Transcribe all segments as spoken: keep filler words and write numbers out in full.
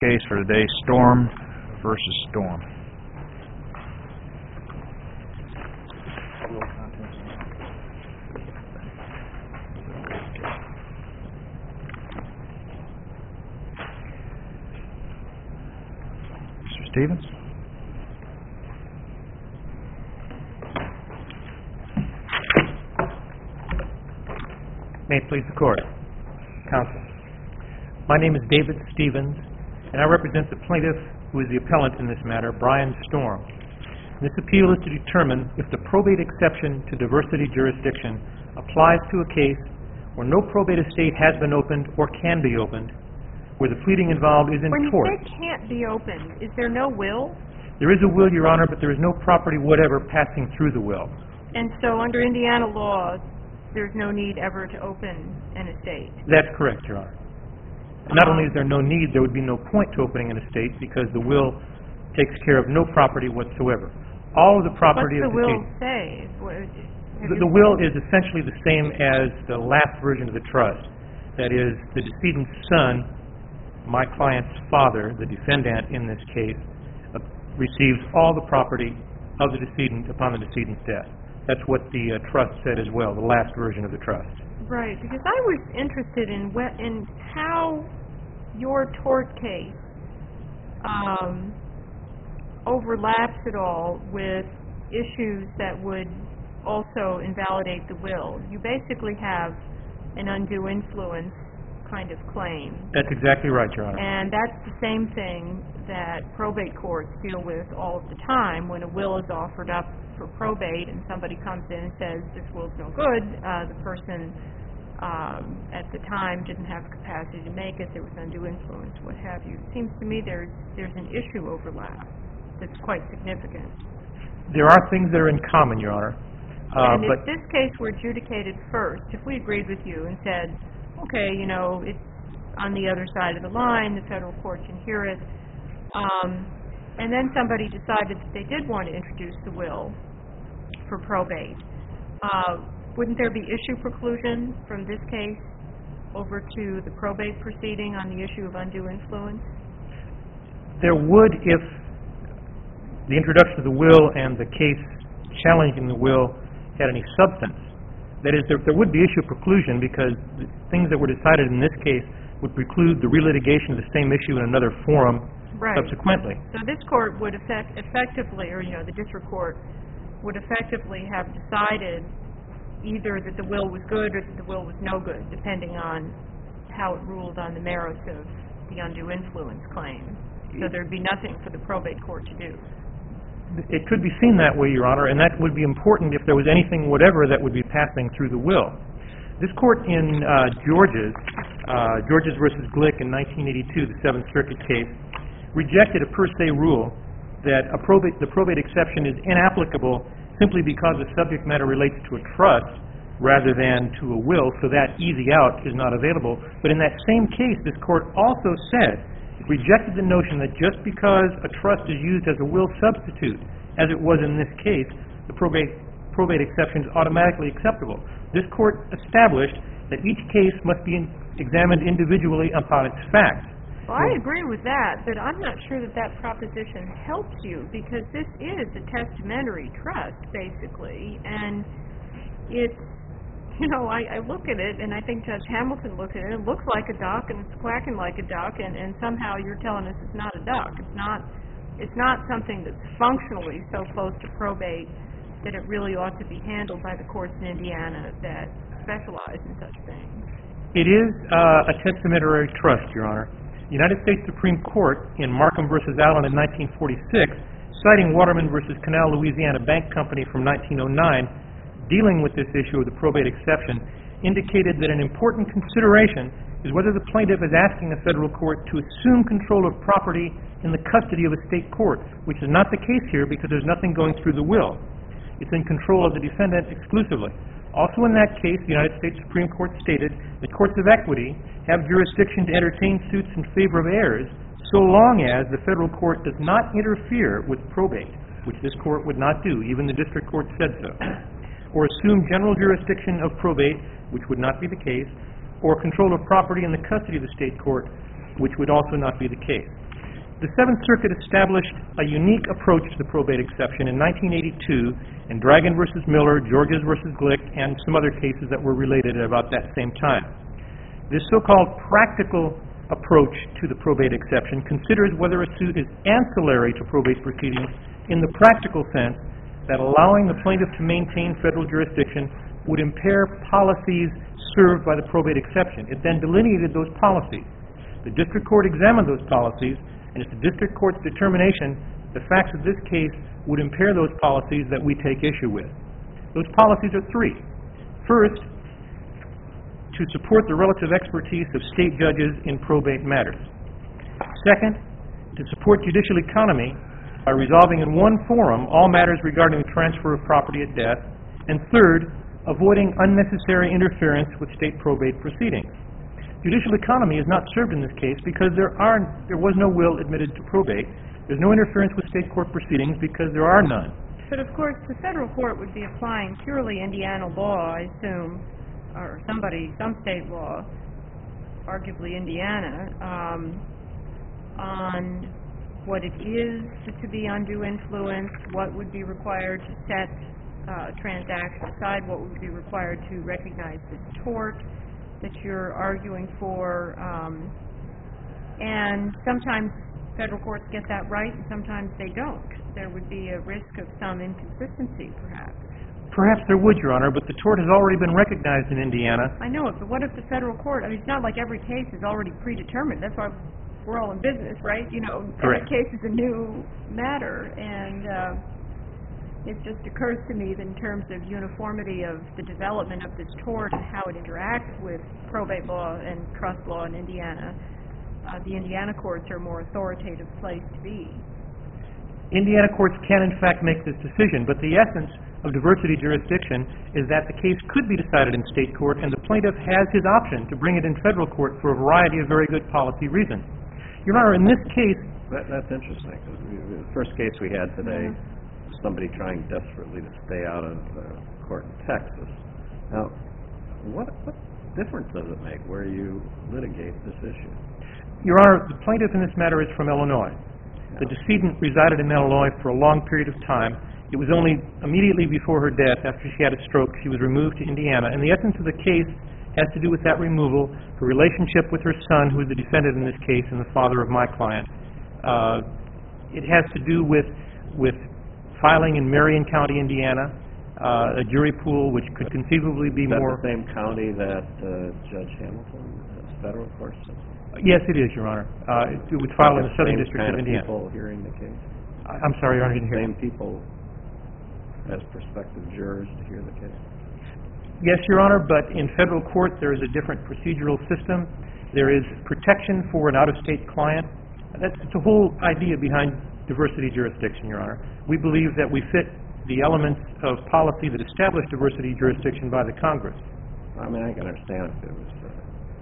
Case for today, Storm versus Storm. Mister Stevens? May it please the Court. Counsel. My name is David Stevens, and I represent the plaintiff who is the appellant in this matter, Brian Storm. This appeal is to determine if the probate exception to diversity jurisdiction applies to a case where no probate estate has been opened or can be opened, where the pleading involved is in When you tort. say can't be opened, is there no will? There is a will, Your Honor, but there is no property whatever passing through the will. And so under Indiana law, there's no need ever to open an estate. That's correct, Your Honor. Not only is there no need, there would be no point to opening an estate because the will takes care of no property whatsoever. All of the property What's of the the will case. say? What- have The, you- the will is essentially the same as the last version of the trust. That is, the decedent's son, my client's father, the defendant in this case, uh, receives all the property of the decedent upon the decedent's death. That's what the uh, trust said as well, the last version of the trust. Right, because I was interested in what, in how your tort case um, overlaps at all with issues that would also invalidate the will. You basically have an undue influence kind of claim. That's exactly right, Your Honor. And that's the same thing that probate courts deal with all of the time. When a will is offered up for probate and somebody comes in and says, this will's no good, uh, the person um, at the time didn't have capacity to make it, there was undue influence, what have you. It seems to me there's, there's an issue overlap that's quite significant. There are things that are in common, Your Honor. Uh, and but if this case were adjudicated first, if we agreed with you and said, okay, you know, it's on the other side of the line, the federal court can hear it, um, and then somebody decided that they did want to introduce the will for probate, uh, wouldn't there be issue preclusion from this case over to the probate proceeding on the issue of undue influence? there would if the introduction of the will and the case challenging the will had any substance. That is, there, there would be issue preclusion because the things that were decided in this case would preclude the relitigation of the same issue in another forum Right. subsequently. So this court would effect, effectively, or you know, the district court would effectively have decided either that the will was good or that the will was no good, depending on how it ruled on the merits of the undue influence claim. So there'd be nothing for the probate court to do. It could be seen that way, Your Honor, and that would be important if there was anything whatever that would be passing through the will. This court in uh, George's, uh, George's versus Glick in nineteen eighty-two, the Seventh Circuit case, rejected a per se rule that a probate, the probate exception is inapplicable simply because the subject matter relates to a trust rather than to a will, so that easy out is not available. But in that same case, this court also said, it rejected the notion that just because a trust is used as a will substitute, as it was in this case, the probate, probate exception is automatically acceptable. This court established that each case must be in, examined individually upon its facts. Well, I agree with that, but I'm not sure that that proposition helps you because this is a testamentary trust, basically, and it's, you know, I, I look at it, and I think Judge Hamilton looked at it, and it looks like a duck, and it's quacking like a duck, and, and somehow you're telling us it's not a duck. It's not, it's not something that's functionally so close to probate that it really ought to be handled by the courts in Indiana that specialize in such things. It is uh, a testamentary trust, Your Honor. The United States Supreme Court in Markham versus Allen in nineteen forty-six, citing Waterman versus Canal Louisiana Bank Company from nineteen oh nine, dealing with this issue of the probate exception, indicated that an important consideration is whether the plaintiff is asking the federal court to assume control of property in the custody of a state court, which is not the case here because there's nothing going through the will. It's in control of the defendant exclusively. Also in that case, the United States Supreme Court stated that courts of equity have jurisdiction to entertain suits in favor of heirs so long as the federal court does not interfere with probate, which this court would not do, even the district court said so, or assume general jurisdiction of probate, which would not be the case, or control of property in the custody of the state court, which would also not be the case. The Seventh Circuit established a unique approach to the probate exception in nineteen eighty-two in Dragon versus Miller, Georges versus Glick, and some other cases that were related at about that same time. This so-called practical approach to the probate exception considers whether a suit is ancillary to probate proceedings in the practical sense that allowing the plaintiff to maintain federal jurisdiction would impair policies served by the probate exception. It then delineated those policies. The district court examined those policies, and it's the district court's determination the facts of this case would impair those policies that we take issue with. Those policies are three. First, to support the relative expertise of state judges in probate matters. Second, to support judicial economy by resolving in one forum all matters regarding the transfer of property at death. And third, avoiding unnecessary interference with state probate proceedings. Judicial economy is not served in this case because there are there was no will admitted to probate. There's no interference with state court proceedings because there are none. But of course, the federal court would be applying purely Indiana law, I assume, or somebody, some state law, arguably Indiana, um, on what it is to be undue influence, what would be required to set uh, a transaction aside, what would be required to recognize this tort that you're arguing for, um, and sometimes federal courts get that right and sometimes they don't. There would be a risk of some inconsistency, perhaps. Perhaps there would, Your Honor, but the tort has already been recognized in Indiana. I know it, but what if the federal court, I mean, it's not like every case is already predetermined. That's why we're all in business, right? You know, Correct. Every case is a new matter, and uh, it just occurs to me that in terms of uniformity of the development of this tort and how it interacts with probate law and trust law in Indiana, uh, the Indiana courts are a more authoritative place to be. Indiana courts can, in fact, make this decision, but the essence of diversity jurisdiction is that the case could be decided in state court, and the plaintiff has his option to bring it in federal court for a variety of very good policy reasons. Your Honor, in this case... That, that's interesting, because the first case we had today, Mm-hmm. somebody trying desperately to stay out of uh, court in Texas. Now, what, what difference does it make where you litigate this issue? Your Honor, the plaintiff in this matter is from Illinois. The decedent resided in Illinois for a long period of time. It was only immediately before her death, after she had a stroke, she was removed to Indiana. And the essence of the case has to do with that removal, her relationship with her son, who is the defendant in this case and the father of my client. Uh, it has to do with with filing in Marion County, Indiana, uh, a jury pool which could conceivably be Is that more... the same county that uh, Judge Hamilton has federal court system? Yes, it is, Your Honor. Uh, it, it was filed in the Southern Same District kind of Indiana. people hearing the case? I, I'm sorry, Your Honor, I didn't hear. Same people as prospective jurors to hear the case? Yes, Your Honor, but in federal court there is a different procedural system. There is protection for an out-of-state client. That's the whole idea behind diversity jurisdiction, Your Honor. We believe that we fit the elements of policy that establish diversity jurisdiction by the Congress. I mean, I can understand if it was uh,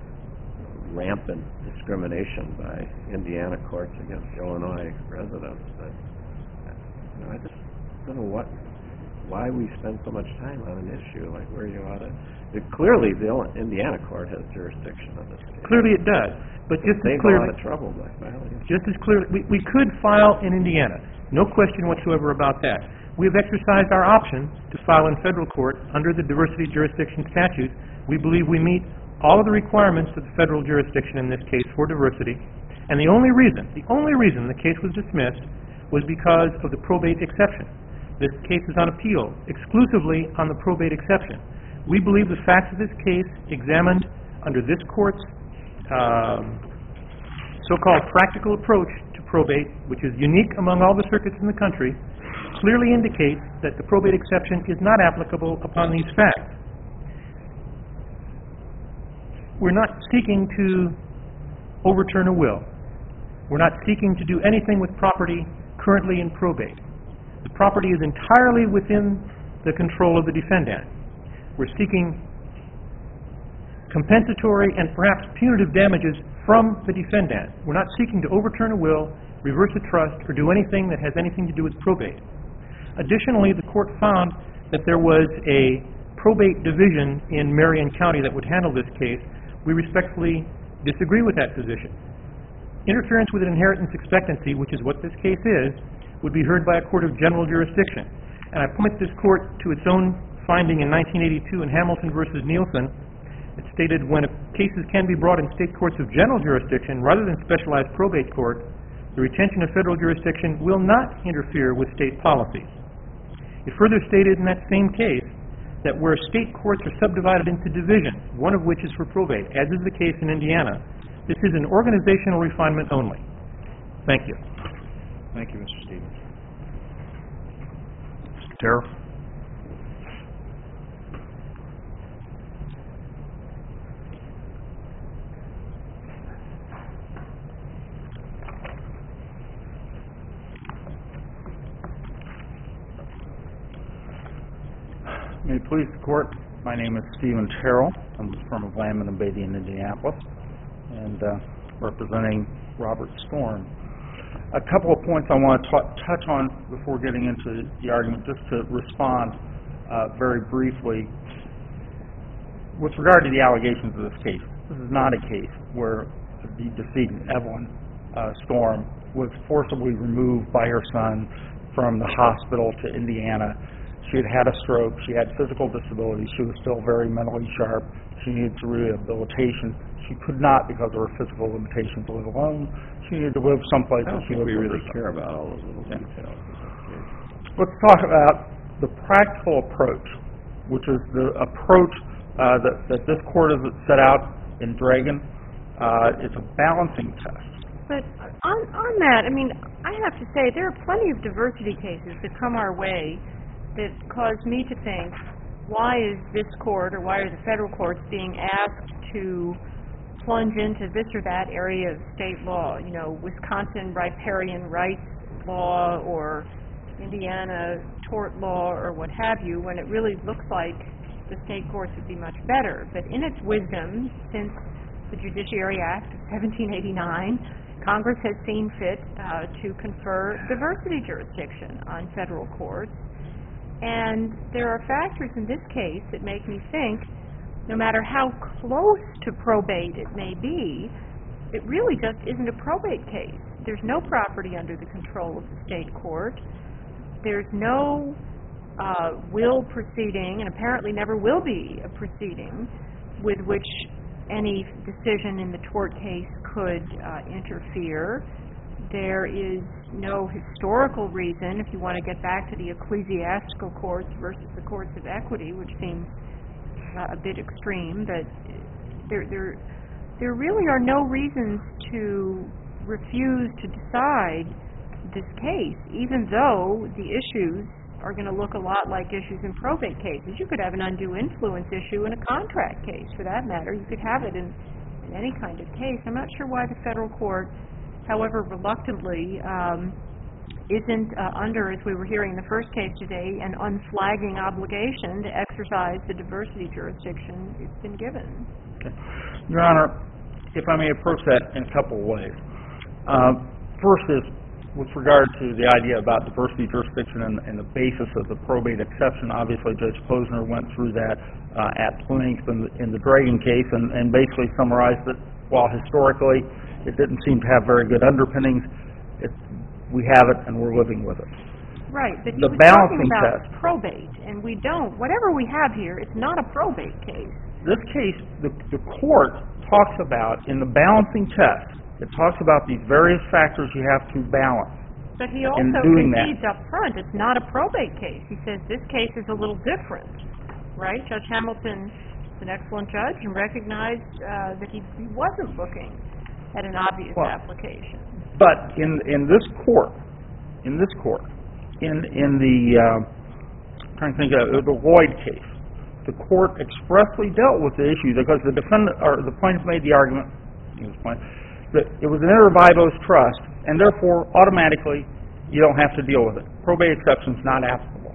rampant discrimination by Indiana courts against Illinois residents, but you know, I just don't know what, why we spend so much time on an issue like where you ought to. It, clearly, the Indiana court has jurisdiction on this case. Clearly, it does, but just as They've clearly, a lot of trouble by filing it. just as clearly, we, we could file in Indiana. No question whatsoever about that. We have exercised our option to file in federal court under the diversity jurisdiction statute. We believe we meet all of the requirements of the federal jurisdiction in this case for diversity, and the only reason, the only reason the case was dismissed was because of the probate exception. This case is on appeal exclusively on the probate exception. We believe the facts of this case, examined under this court's um, so-called practical approach to probate, which is unique among all the circuits in the country, clearly indicates that the probate exception is not applicable upon these facts. We're not seeking to overturn a will. We're not seeking to do anything with property currently in probate. The property is entirely within the control of the defendant. We're seeking compensatory and perhaps punitive damages from the defendant. We're not seeking to overturn a will, reverse a trust, or do anything that has anything to do with probate. Additionally, the court found that there was a probate division in Marion County that would handle this case. We respectfully disagree with that position. Interference with an inheritance expectancy, which is what this case is, would be heard by a court of general jurisdiction. And I point this court to its own finding in nineteen eighty-two in Hamilton versus Nielsen. It stated when cases can be brought in state courts of general jurisdiction rather than specialized probate court, the retention of federal jurisdiction will not interfere with state policies. It further stated in that same case that where state courts are subdivided into divisions, one of which is for probate, as is the case in Indiana, this is an organizational refinement only. Thank you. Thank you, Mister Stevens. Mister Terrell? May it please the Court, my name is Stephen Terrell. I'm from Lamb and Beatty in Indianapolis, and uh, representing Robert Storm. A couple of points I want to t- touch on before getting into the argument, just to respond uh, very briefly. With regard to the allegations of this case, this is not a case where the decedent, Evelyn uh, Storm, was forcibly removed by her son from the hospital to Indiana. She had had a stroke. She had physical disabilities. She was still very mentally sharp. She needed rehabilitation. She could not, because of her physical limitations, live alone. She needed to live someplace I that don't she think lived we with really herself. care about all those little Yeah. details. Let's talk about the practical approach, which is the approach uh, that, that this court has set out in Dragon. Uh, it's a balancing test. But on, on that, I mean, I have to say there are plenty of diversity cases that come our way that cause me to think, why is this court or why are the federal courts being asked to plunge into this or that area of state law? You know, Wisconsin riparian rights law or Indiana tort law or what have you, when it really looks like the state courts would be much better. But in its wisdom, since the Judiciary Act of seventeen eighty-nine, Congress has seen fit uh, to confer diversity jurisdiction on federal courts. And there are factors in this case that make me think, no matter how close to probate it may be, it really just isn't a probate case. There's no property under the control of the state court. There's no uh, will proceeding, and apparently never will be a proceeding, with which any decision in the tort case could uh, interfere. There is no historical reason, if you want to get back to the ecclesiastical courts versus the courts of equity, which seems uh, a bit extreme, but there, there, there really are no reasons to refuse to decide this case, even though the issues are going to look a lot like issues in probate cases. You could have an undue influence issue in a contract case, for that matter. You could have it in, in any kind of case. I'm not sure why the federal court, however reluctantly, um, isn't uh, under, as we were hearing in the first case today, an unflagging obligation to exercise the diversity jurisdiction it's been given. Okay. Your Honor, if I may approach that in a couple of ways. Uh, first is with regard to the idea about diversity jurisdiction and, and the basis of the probate exception. Obviously, Judge Posner went through that uh, at length in the, in the Dragon case and, and basically summarized that while historically it didn't seem to have very good underpinnings, it, we have it and we're living with it. Right, but the he was balancing talking about test. probate, and we don't. Whatever we have here, it's not a probate case. This case, the, the court talks about, in the balancing test, it talks about these various factors you have to balance. But he in also doing concedes that. up front it's not a probate case. He says this case is a little different, right? Judge Hamilton is an excellent judge and recognized uh, that he, he wasn't looking at an obvious Well, application. But in in this court, in this court, in in the uh, I'm trying to think of the Lloyd case, the court expressly dealt with the issue because the defendant or the plaintiff made the argument that it was an inter vivos trust, and therefore automatically you don't have to deal with it. Probate exception is not applicable.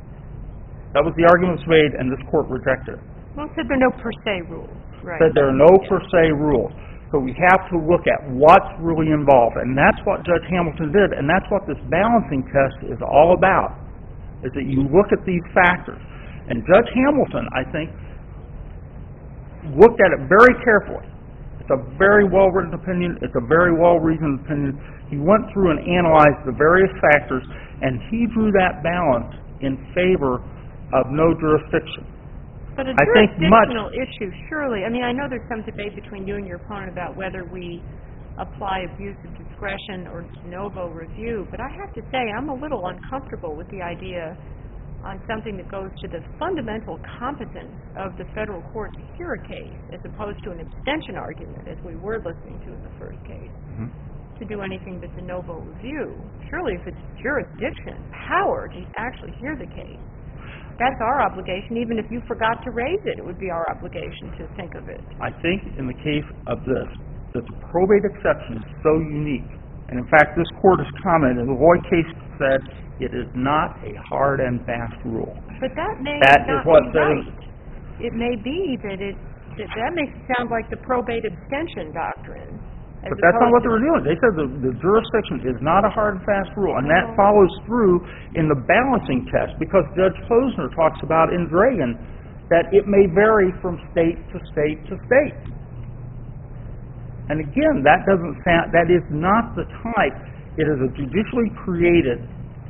That was the argument was made, and this court rejected it. Well, it said there are no per se rules, right? Said there are no per se rules. So we have to look at what's really involved, and that's what Judge Hamilton did, and that's what this balancing test is all about, is that you look at these factors. And Judge Hamilton, I think, looked at it very carefully. It's a very well-written opinion. It's a very well-reasoned opinion. He went through and analyzed the various factors, and he drew that balance in favor of no jurisdiction. But a I think much- jurisdictional issue, surely, I mean, I know there's some debate between you and your opponent about whether we apply abuse of discretion or de novo review, but I have to say I'm a little uncomfortable with the idea on something that goes to the fundamental competence of the federal court to hear a case, as opposed to an abstention argument, as we were listening to in the first case, Mhm. to do anything but de novo review. Surely if it's jurisdiction, power to actually hear the case, that's our obligation. Even if you forgot to raise it, it would be our obligation to think of it. I think in the case of this, that the probate exception is so unique, and in fact this court has commented, the Lloyd case said it is not a hard and fast rule. But that may That not is what be said- right. It may be that it, that, that makes it sound like the probate abstention doctrine. as But that's not what opposed they to- were doing. They said the, the jurisdiction is not a hard and fast rule, and Oh. that follows through in the balancing test, because Judge Posner talks about in Dragon that it may vary from state to state to state. And again, that doesn't sound, that is not the type, it is a judicially created,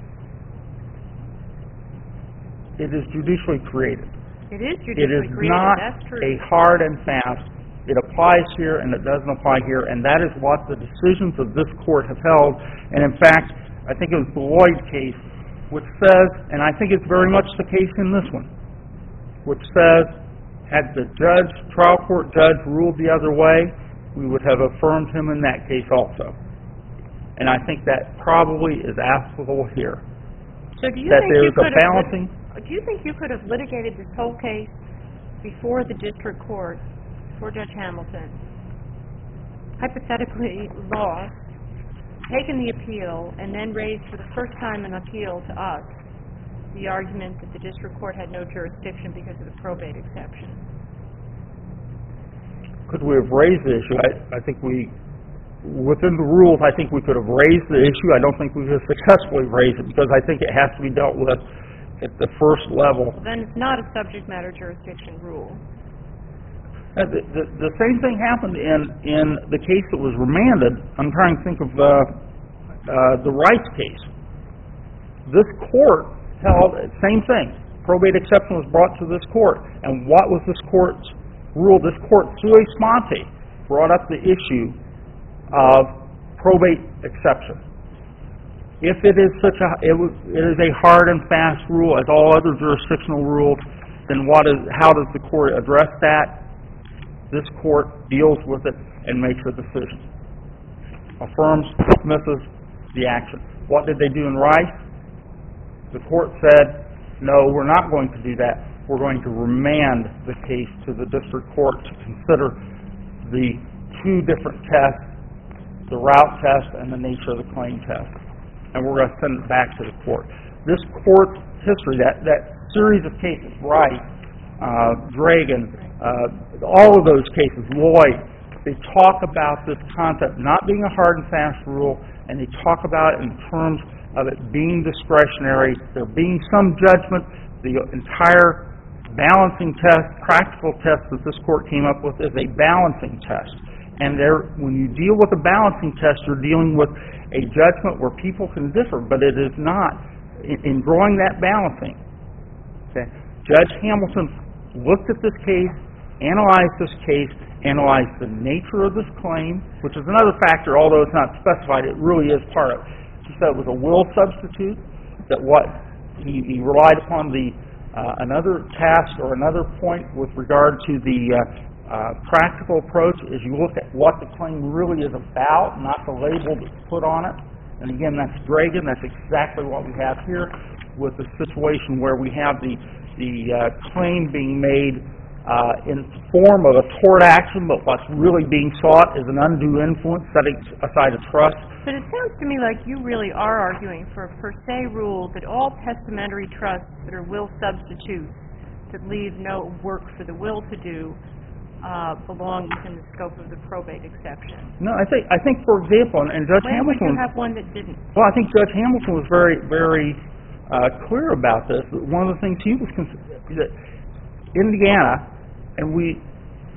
it is judicially created. It is It judicially is created, not that's true. a hard and fast. It applies here and it doesn't apply here, and that is what the decisions of this court have held. And in fact, I think it was the Lloyd case, which says, and I think it's very much the case in this one, which says, had the judge, trial court judge ruled the other way, we would have affirmed him in that case also. And I think that probably is applicable here. So do you That think there you is a could have lit- balancing. Do you think you could have litigated this whole case before the district court, before Judge Hamilton, hypothetically lost, taken the appeal, and then raised for the first time an appeal to us the argument that the district court had no jurisdiction because of the probate exception? Could we have raised the issue? I, I think we, within the rules, I think we could have raised the issue. I don't think we could have successfully raised it, because I think it has to be dealt with at the first level. Well, then it's not a subject matter jurisdiction rule. Uh, The, the, the same thing happened in, in the case that was remanded. I'm trying to think of uh, uh, the Rice case. This court held, same thing. Probate exception was brought to this court. And what was this court's rule? This court, sui sponte, brought up the issue of probate exception. If it is such a, it, was, it is a hard and fast rule as all other jurisdictional rules, then what is, how does the court address that? This court deals with it and makes a decision. Affirms, dismisses the action. What did they do in Rice? The court said, no, we're not going to do that. We're going to remand the case to the district court to consider the two different tests, the route test and the nature of the claim test. And we're going to send it back to the court. This court's history, that, that series of cases, Rice, uh, Dragon, uh, all of those cases, Lloyd, they talk about this concept not being a hard and fast rule, and they talk about it in terms of it being discretionary, there being some judgment. The entire balancing test, practical test that this court came up with is a balancing test. And there, when you deal with a balancing test, you're dealing with a judgment where people can differ, but it is not. In, in drawing that balancing, okay, Judge Hamilton looked at this case, analyzed this case, analyzed the nature of this claim, which is another factor, although it's not specified, it really is part of it. He said it was a will substitute, that what he, he relied upon the uh, another task or another point with regard to the uh, uh, practical approach is you look at what the claim really is about, not the label that's put on it. And again, that's Dragon. That's exactly what we have here with the situation where we have the the uh, claim being made uh, in the form of a tort action, but what's really being sought is an undue influence, setting aside a trust. But it sounds to me like you really are arguing for a per se rule that all testamentary trusts that are will substitutes that leave no work for the will to do uh, belong within the scope of the probate exception. No, I think I think for example, and, and Judge When would Hamilton. you have one that didn't? Well, I think Judge Hamilton was very, very uh, clear about this. One of the things he was cons- that Indiana, and we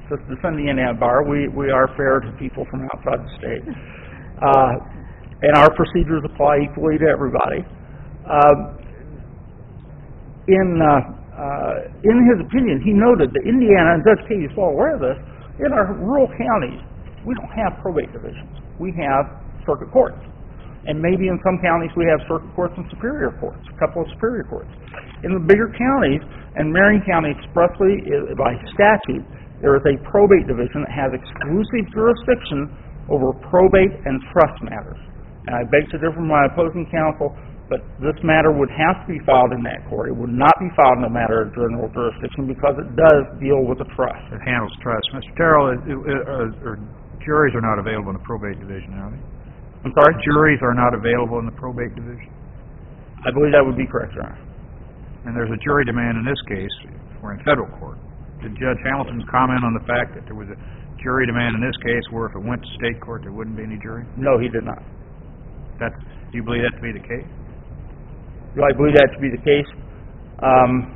to defend the Indiana bar. We, we are fair to people from outside the state. Uh, and our procedures apply equally to everybody. Uh, in, uh, uh, in his opinion, he noted that Indiana, and Judge Katie is well aware of this, in our rural counties, we don't have probate divisions. We have circuit courts. And maybe in some counties we have circuit courts and superior courts, a couple of superior courts. In the bigger counties, and Marion County expressly, uh, by statute, there is a probate division that has exclusive jurisdiction over probate and trust matters. And I beg to differ from my opposing counsel, but this matter would have to be filed in that court. It would not be filed in a matter of general jurisdiction because it does deal with a trust. It handles trust. Mister Terrell, uh, uh, uh, juries are not available in the probate division, are they? I'm sorry? Juries are not available in the probate division? I believe that would be correct, Your Honor. And there's a jury demand in this case. We're in federal court. Did Judge Hamilton comment on the fact that there was a jury demand in this case where if it went to state court there wouldn't be any jury? No, he did not. That, do you believe that to be the case? Do I believe that to be the case? Um,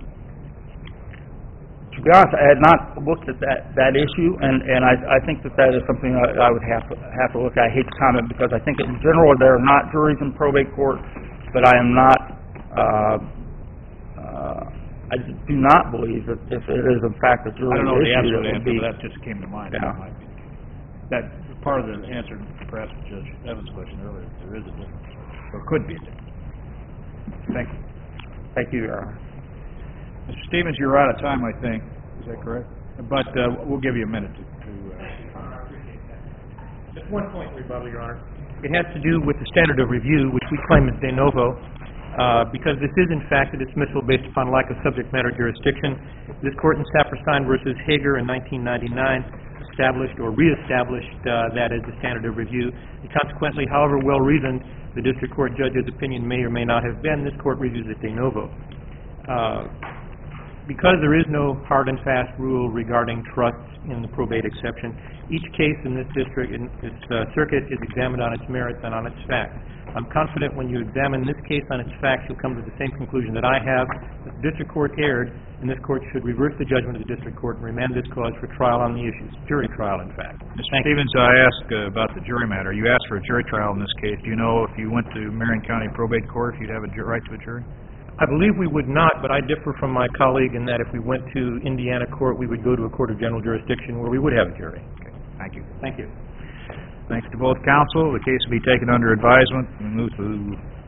to be honest, I had not looked at that, that issue, and, and I, I think that that is something I, I would have to, have to look at. I hate to comment because I think in general there are not juries in probate court, but I am not, uh, uh, I do not believe that if it is in fact a jury I don't know the issue, absolute it would answer, be, but that just came to mind. Yeah. That might be. That part of the answer, perhaps, to Judge Evans' question earlier, there is a difference, or could be a difference. Thank you. Thank you, Your Honor. Mister Stevens, you're out of time, I think. Is that correct? But uh, we'll give you a minute to... to uh, Just one point, rebuttal, Your Honor. It has to do with the standard of review, which we claim is de novo, uh, because this is, in fact, a dismissal based upon lack of subject matter jurisdiction. This court in Saperstein versus Hager in nineteen ninety-nine established or reestablished uh, that as the standard of review. And consequently, however well-reasoned the district court judge's opinion may or may not have been, this court reviews it de novo. Uh, because there is no hard and fast rule regarding trusts in the probate exception, each case in this district, in this uh, circuit, is examined on its merits and on its facts. I'm confident when you examine this case on its facts, you'll come to the same conclusion that I have, that the district court erred, and this court should reverse the judgment of the district court and remand this cause for trial on the issues, jury trial, in fact. Mister Stevens, I asked uh, about the jury matter. You asked for a jury trial in this case. Do you know if you went to Marion County Probate Court, if you'd have a ju- right to a jury? I believe we would not, but I differ from my colleague in that if we went to Indiana court, we would go to a court of general jurisdiction where we would have a jury. Okay. Thank you. Thank you. Thanks to both counsel. The case will be taken under advisement. We move to